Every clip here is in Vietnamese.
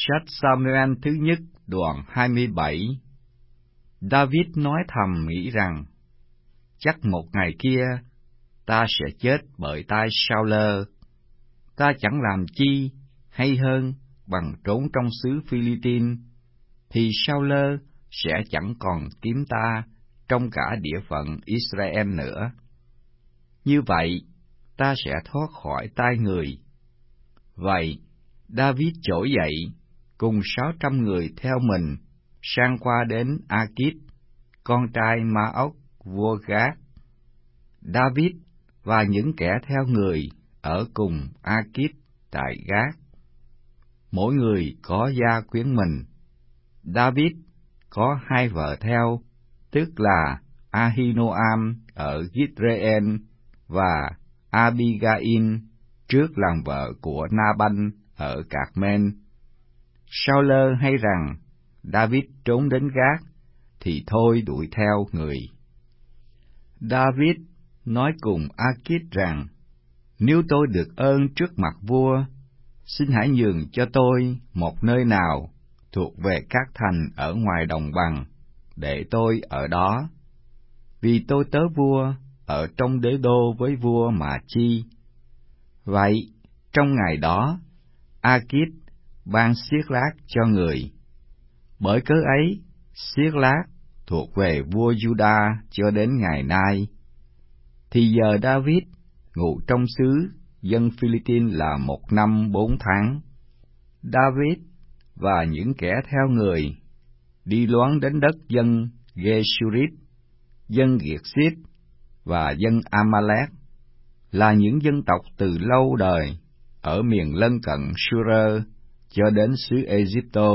Sách Sa-mu-el thứ nhất đoạn 27. David nói thầm nghĩ rằng, chắc một ngày kia ta sẽ chết bởi tay Sa-ul. Ta chẳng làm chi hay hơn bằng trốn trong xứ Phi-li-tin, thì Sa-ul sẽ chẳng còn kiếm ta trong cả địa phận Israel nữa. Như vậy, ta sẽ thoát khỏi tay người. Vậy, David trỗi dậy, cùng 600 người theo mình, sang qua đến Akit, con trai Ma-ốc, vua Gát. David và những kẻ theo người ở cùng Akit tại Gát. Mỗi người có gia quyến mình. David có 2 vợ theo, tức là Ahinoam ở Gitreên và Abigail trước làm vợ của Na-banh ở Cạc-men. Sa-ul hay rằng David trốn đến Gát, thì thôi đuổi theo người. David nói cùng Akit rằng, nếu tôi được ơn trước mặt vua, xin hãy nhường cho tôi một nơi nào thuộc về các thành ở ngoài đồng bằng, để tôi ở đó. Vì tôi tớ vua ở trong đế đô với vua mà chi. Vậy, trong ngày đó, Akit ban Xiết-lát cho người. Bởi cớ ấy, Xiết-lát thuộc về vua Juda cho đến ngày nay. Thì giờ David ngụ trong xứ dân Phi-li-tin là 1 năm 4 tháng. David và những kẻ theo người đi loán đến đất dân Geshurít, dân Giệt-xít và dân Amalek, là những dân tộc từ lâu đời ở miền lân cận Shur cho đến xứ Ê-díptô.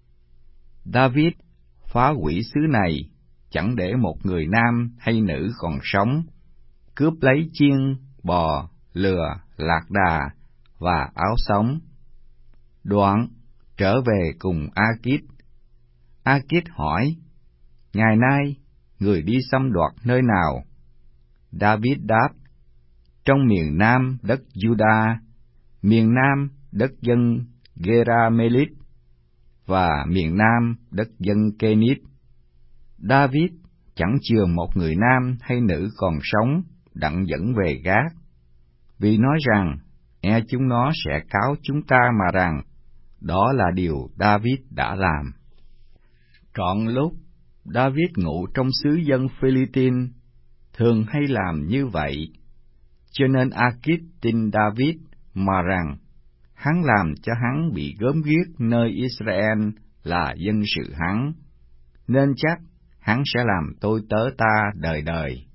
David phá hủy xứ này, chẳng để một người nam hay nữ còn sống, cướp lấy chiên, bò, lừa, lạc đà và áo sống. Đoạn trở về cùng Akit. Akit hỏi, ngày nay người đi xâm đoạt nơi nào? David đáp, trong miền nam đất Juda, miền nam đất dân Geramelít và miền nam đất dân Kenit. David chẳng chừa một người nam hay nữ còn sống đặng dẫn về Gát, vì nói rằng chúng nó sẽ cáo chúng ta mà rằng đó là điều David đã làm. Trọn lúc David ngụ trong xứ dân Phi-li-tin, thường hay làm như vậy, cho nên Akit tin David mà rằng hắn làm cho hắn bị gớm ghiếc nơi Israel là dân sự hắn, nên chắc hắn sẽ làm tôi tớ ta đời đời.